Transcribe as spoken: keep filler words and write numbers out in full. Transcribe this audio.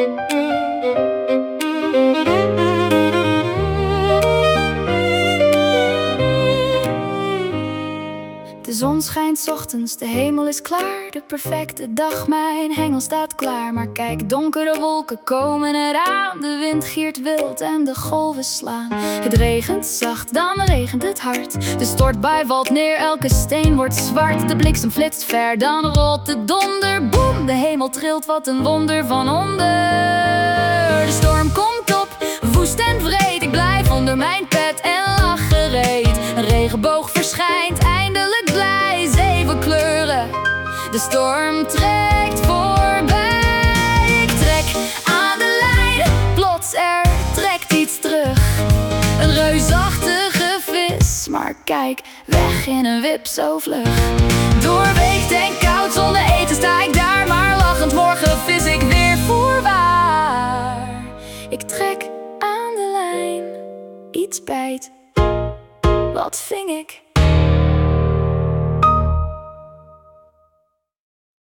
De zon schijnt 's ochtends, de hemel is klaar. De perfecte dag, mijn hengel staat klaar. Maar kijk, donkere wolken komen eraan. De wind giert wild en de golven slaan. Het regent zacht, dan regent het hard. De stortbui valt neer, elke steen wordt zwart. De bliksem flitst ver, dan rolt de donder. Boem, de hemel trilt, wat een wonder van onder. De storm komt op, woest en wreed. Ik blijf onder mijn pet en lach gereed. Een regenboog verschijnt, eindelijk blij. Zeven kleuren, de storm trekt voorbij. Ik trek aan de lijn, plots er trekt iets terug. Een reusachtige vis, maar kijk, weg in een wip zo vlug. Doorweekt en koud, zonder eten sta ik daar. Maar lachend morgen vis ik weer voorwaar. Ik trek aan de lijn, iets bijt. Wat ving ik?